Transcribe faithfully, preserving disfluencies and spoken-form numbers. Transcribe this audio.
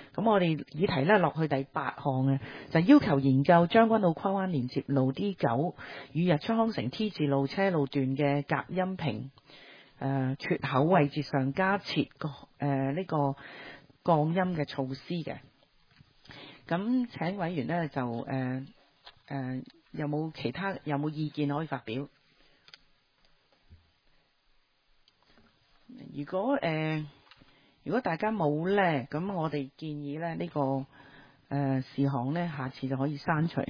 咁我哋議題咧落去第八項嘅，就要求研究將軍澳跨灣連接路 D 九與日出康城 T 字路車路段嘅隔音屏誒缺口位置上加設個誒呢個降音嘅措施嘅。咁請委員呢，就誒誒、呃呃、有冇其他有冇意見可以發表？如果誒、呃、如果大家冇呢，咁我哋建議咧呢、呢個誒、呃、事項呢，下次就可以刪除。